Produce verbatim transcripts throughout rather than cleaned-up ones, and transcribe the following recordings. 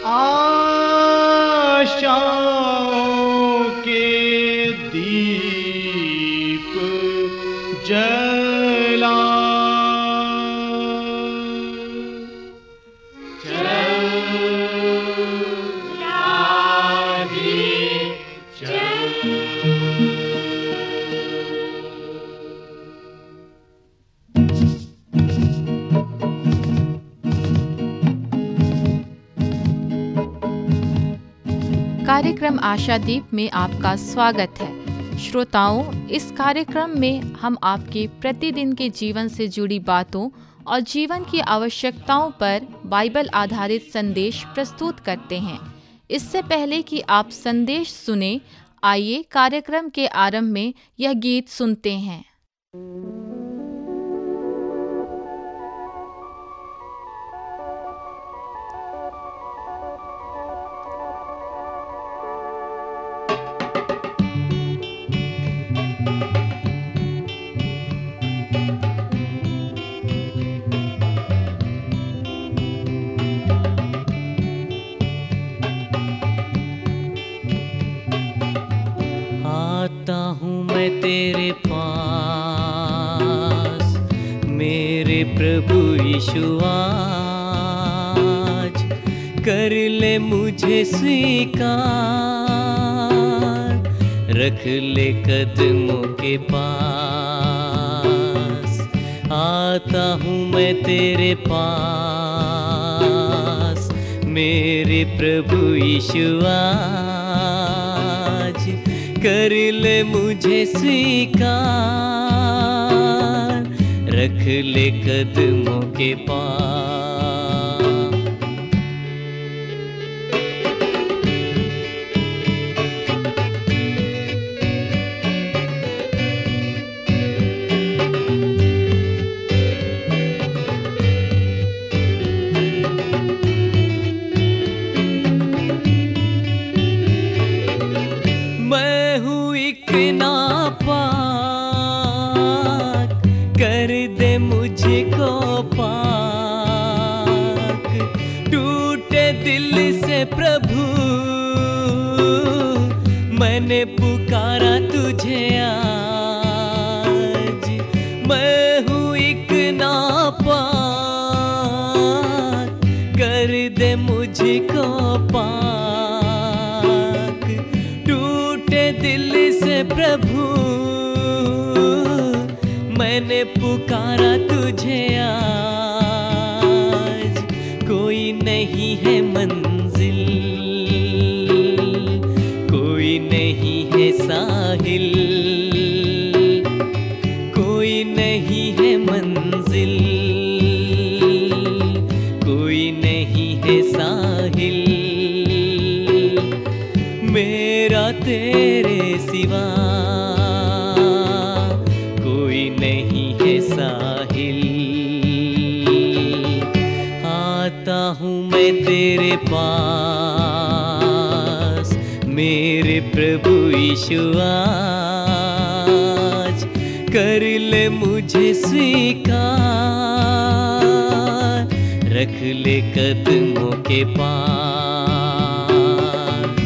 आशाओं के दीप जला कार्यक्रम आशादीप में आपका स्वागत है। श्रोताओं, इस कार्यक्रम में हम आपके प्रतिदिन के जीवन से जुड़ी बातों और जीवन की आवश्यकताओं पर बाइबल आधारित संदेश प्रस्तुत करते हैं। इससे पहले कि आप संदेश सुने, आइए कार्यक्रम के आरंभ में यह गीत सुनते हैं। आता हूँ मैं तेरे पास, मेरे प्रभु यीशु आज कर ले मुझे स्वीकार, रख ले कदमों के पास। आता हूँ मैं तेरे पास, मेरे प्रभु यीशु आज कर ले मुझे स्वीकार, रख ले कदमों के पास। प्रभु मैंने पुकारा तुझे आज, मैं हूँ एक नापाक, कर दे मुझको पाक। टूटे दिल से प्रभु मैंने पुकारा तुझे आज, कोई नहीं है मंजिल, कोई नहीं है साहिल, कोई नहीं है मंजिल, कोई नहीं है साहिल, मेरा तेरे सिवा कोई नहीं है साहिल। आता हूँ मैं तेरे पास, मेरे प्रभु यीशु आज कर ले मुझे स्वीकार, रख ले कदमों के पास।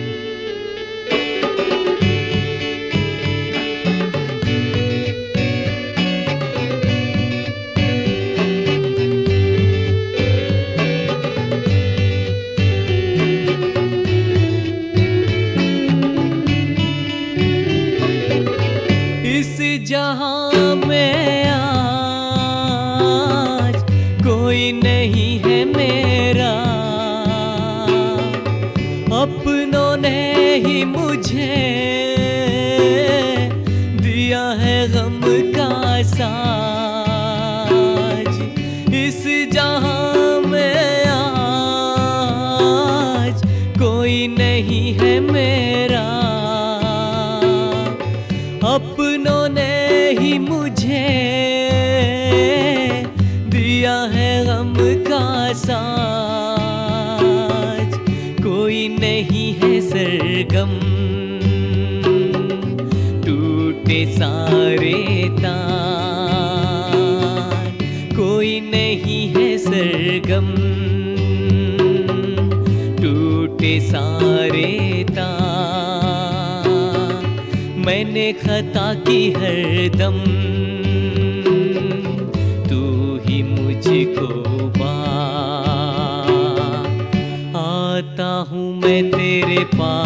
जहाँ में आज कोई नहीं है मेरा, अपनों ने ही मुझे दिया है गम का साज। इस जहाँ में आज कोई नहीं है मेरा, अपनों ने ही मुझे दिया है गम का साज। कोई नहीं है सरगम, टूटे सारे तार, कोई नहीं है सरगम, के सारे तार। मैंने खता की हरदम, तू ही मुझको आता हूँ मैं तेरे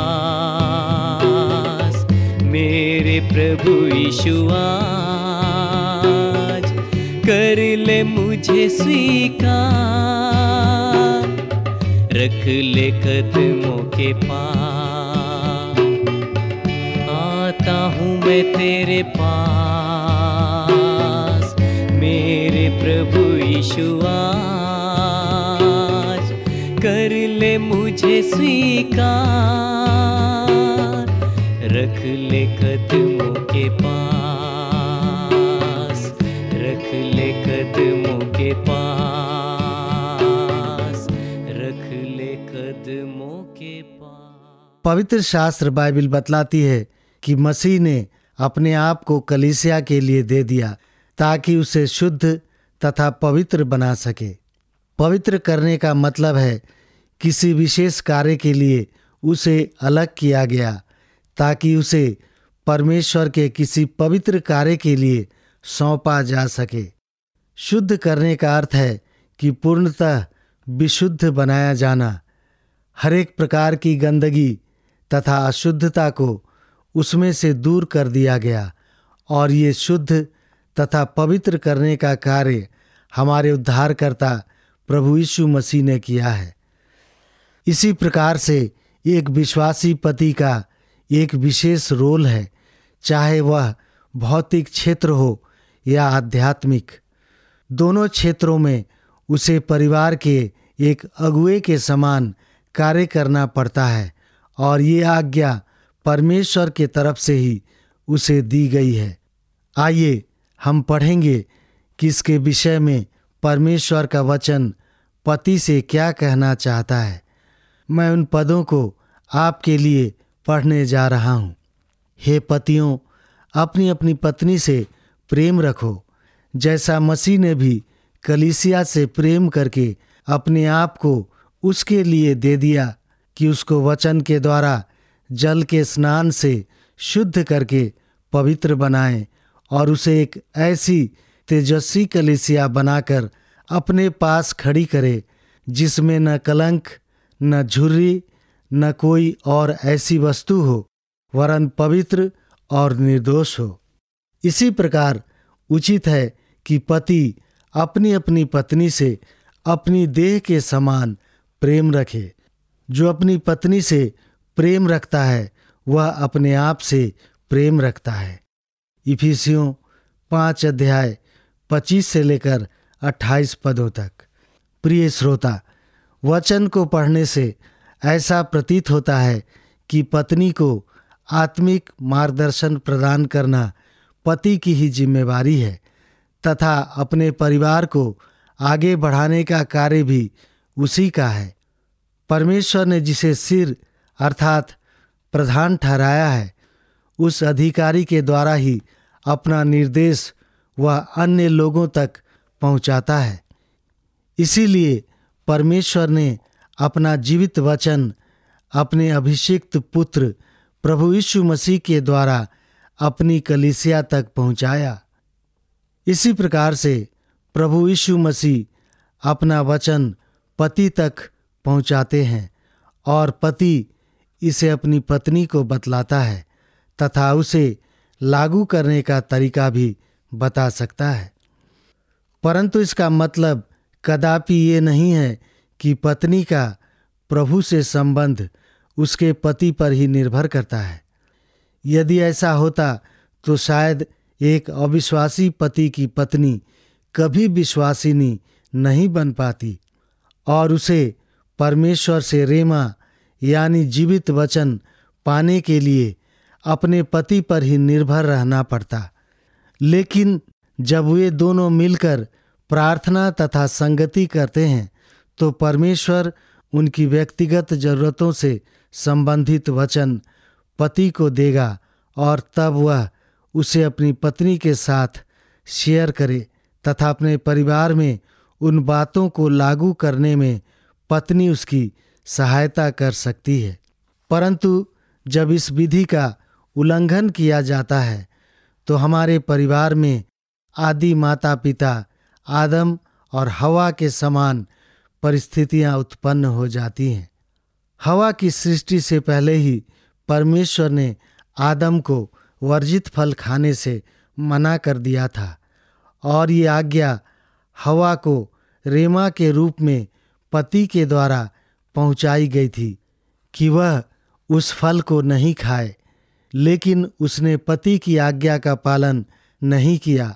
पास, मेरे प्रभु यीशु आज कर ले मुझे स्वीकार, रख ले कदमों के पास। आता हूँ मैं तेरे पास, मेरे प्रभु यीशु आज कर ले मुझे स्वीकार, रख ले कदमों के पास, रख ले कदमों के पास, रख ले कदमों के पास। पवित्र शास्त्र बाइबल बतलाती है कि मसीह ने अपने आप को कलीसिया के लिए दे दिया ताकि उसे शुद्ध तथा पवित्र बना सके। पवित्र करने का मतलब है किसी विशेष कार्य के लिए उसे अलग किया गया ताकि उसे परमेश्वर के किसी पवित्र कार्य के लिए सौंपा जा सके। शुद्ध करने का अर्थ है कि पूर्णतः विशुद्ध बनाया जाना। हर एक प्रकार की गंदगी तथा अशुद्धता को उसमें से दूर कर दिया गया और ये शुद्ध तथा पवित्र करने का कार्य हमारे उद्धारकर्ता प्रभु यीशु मसीह ने किया है। इसी प्रकार से एक विश्वासी पति का एक विशेष रोल है, चाहे वह भौतिक क्षेत्र हो या आध्यात्मिक। दोनों क्षेत्रों में उसे परिवार के एक अगुए के समान कार्य करना पड़ता है और ये आज्ञा परमेश्वर के तरफ से ही उसे दी गई है। आइए हम पढ़ेंगे कि इसके विषय में परमेश्वर का वचन पति से क्या कहना चाहता है। मैं उन पदों को आपके लिए पढ़ने जा रहा हूँ। हे पतियों, अपनी अपनी पत्नी से प्रेम रखो, जैसा मसीह ने भी कलीसिया से प्रेम करके अपने आप को उसके लिए दे दिया कि उसको वचन के द्वारा जल के स्नान से शुद्ध करके पवित्र बनाए और उसे एक ऐसी तेजस्वी कलीसिया बनाकर अपने पास खड़ी करे जिसमें न कलंक, न झुर्री, न कोई और ऐसी वस्तु हो, वरन पवित्र और निर्दोष हो। इसी प्रकार उचित है कि पति अपनी अपनी पत्नी से अपनी देह के समान प्रेम रखे। जो अपनी पत्नी से प्रेम रखता है वह अपने आप से प्रेम रखता है। इफिसियों पाँच अध्याय पच्चीस से लेकर अट्ठाईस पदों तक। प्रिय श्रोता, वचन को पढ़ने से ऐसा प्रतीत होता है कि पत्नी को आत्मिक मार्गदर्शन प्रदान करना पति की ही जिम्मेवारी है तथा अपने परिवार को आगे बढ़ाने का कार्य भी उसी का है। परमेश्वर ने जिसे सिर अर्थात प्रधान ठहराया है, उस अधिकारी के द्वारा ही अपना निर्देश वह अन्य लोगों तक पहुंचाता है। इसीलिए परमेश्वर ने अपना जीवित वचन अपने अभिषिक्त पुत्र प्रभु यीशु मसीह के द्वारा अपनी कलीसिया तक पहुंचाया। इसी प्रकार से प्रभु यीशु मसीह अपना वचन पति तक पहुंचाते हैं और पति इसे अपनी पत्नी को बतलाता है तथा उसे लागू करने का तरीका भी बता सकता है। परंतु इसका मतलब कदापि ये नहीं है कि पत्नी का प्रभु से संबंध उसके पति पर ही निर्भर करता है। यदि ऐसा होता तो शायद एक अविश्वासी पति की पत्नी कभी विश्वासिनी नहीं बन पाती और उसे परमेश्वर से रेमा यानी जीवित वचन पाने के लिए अपने पति पर ही निर्भर रहना पड़ता। लेकिन जब वे दोनों मिलकर प्रार्थना तथा संगति करते हैं तो परमेश्वर उनकी व्यक्तिगत जरूरतों से संबंधित वचन पति को देगा और तब वह उसे अपनी पत्नी के साथ शेयर करे तथा अपने परिवार में उन बातों को लागू करने में पत्नी उसकी सहायता कर सकती है। परंतु जब इस विधि का उल्लंघन किया जाता है तो हमारे परिवार में आदि माता पिता आदम और हवा के समान परिस्थितियां उत्पन्न हो जाती हैं। हवा की सृष्टि से पहले ही परमेश्वर ने आदम को वर्जित फल खाने से मना कर दिया था और ये आज्ञा हवा को रेमा के रूप में पति के द्वारा पहुंचाई गई थी कि वह उस फल को नहीं खाए, लेकिन उसने पति की आज्ञा का पालन नहीं किया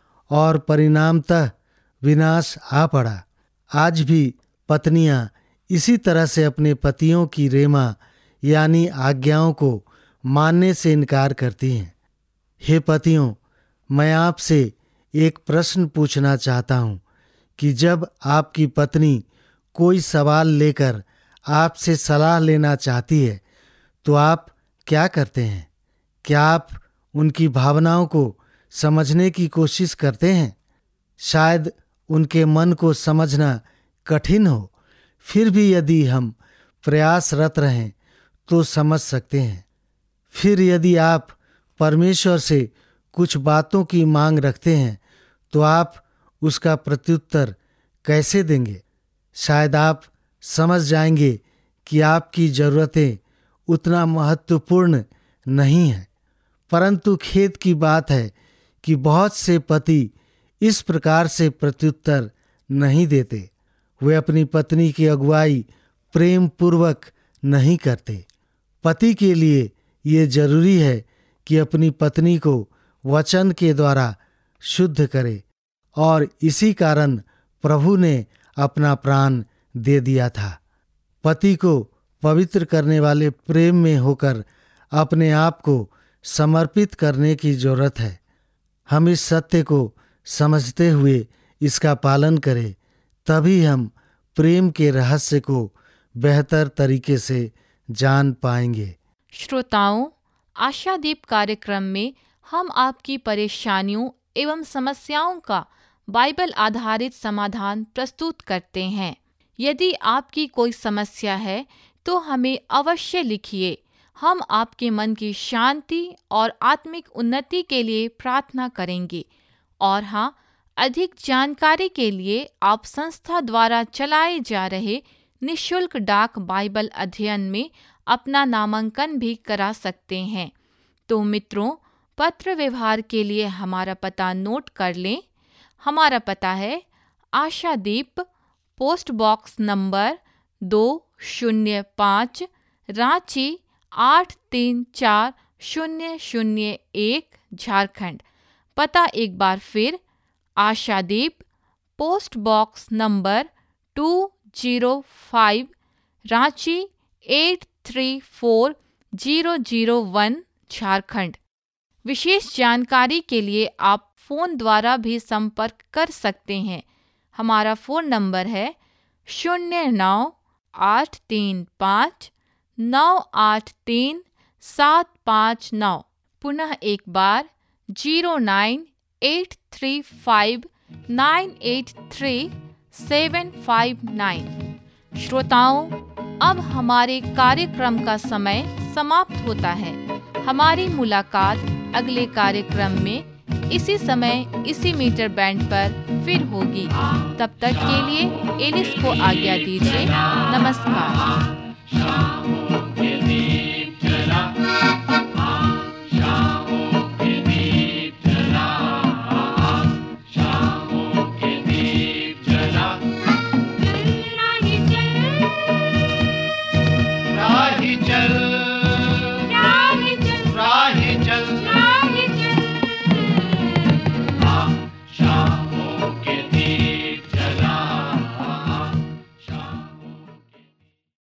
और परिणामतः विनाश आ पड़ा। आज भी पत्नियां इसी तरह से अपने पतियों की रेमा यानी आज्ञाओं को मानने से इनकार करती हैं। हे पतियों, मैं आपसे एक प्रश्न पूछना चाहता हूं कि जब आपकी पत्नी कोई सवाल लेकर आपसे सलाह लेना चाहती है तो आप क्या करते हैं? क्या आप उनकी भावनाओं को समझने की कोशिश करते हैं? शायद उनके मन को समझना कठिन हो, फिर भी यदि हम प्रयासरत रहें तो समझ सकते हैं। फिर यदि आप परमेश्वर से कुछ बातों की मांग रखते हैं तो आप उसका प्रत्युत्तर कैसे देंगे? शायद आप समझ जाएंगे कि आपकी ज़रूरतें उतना महत्वपूर्ण नहीं है। परंतु खेद की बात है कि बहुत से पति इस प्रकार से प्रत्युत्तर नहीं देते। वे अपनी पत्नी की अगुवाई प्रेम पूर्वक नहीं करते। पति के लिए ये जरूरी है कि अपनी पत्नी को वचन के द्वारा शुद्ध करे और इसी कारण प्रभु ने अपना प्राण दे दिया था। पति को पवित्र करने वाले प्रेम में होकर अपने आप को समर्पित करने की जरूरत है। हम इस सत्य को समझते हुए इसका पालन करें, तभी हम प्रेम के रहस्य को बेहतर तरीके से जान पाएंगे। श्रोताओं, आशादीप कार्यक्रम में हम आपकी परेशानियों एवं समस्याओं का बाइबल आधारित समाधान प्रस्तुत करते हैं। यदि आपकी कोई समस्या है तो हमें अवश्य लिखिए। हम आपके मन की शांति और आत्मिक उन्नति के लिए प्रार्थना करेंगे। और हाँ, अधिक जानकारी के लिए आप संस्था द्वारा चलाए जा रहे निःशुल्क डाक बाइबल अध्ययन में अपना नामांकन भी करा सकते हैं। तो मित्रों, पत्र व्यवहार के लिए हमारा पता नोट कर लें। हमारा पता है आशादीप, पोस्ट बॉक्स नंबर दो शून्य पाँच, रांची आठ तीन चार शून्य शून्य एक, झारखंड। पता एक बार फिर, Ashadeep, post box number two zero five, Ranchi eight three four zero zero one, Jharkhand. विशेष जानकारी के लिए आप फ़ोन द्वारा भी संपर्क कर सकते हैं। हमारा फ़ोन नंबर है शून्य नौ आठ तीन पाँच नौ आठ तीन सात पाँच नौ। पुनः एक बार zero nine eight three five nine eight three seven five nine. श्रोताओं, अब हमारे कार्यक्रम का समय समाप्त होता है। हमारी मुलाकात अगले कार्यक्रम में इसी समय इसी मीटर बैंड पर फिर होगी। तब तक के लिए एलिस को आज्ञा दीजिए। नमस्कार।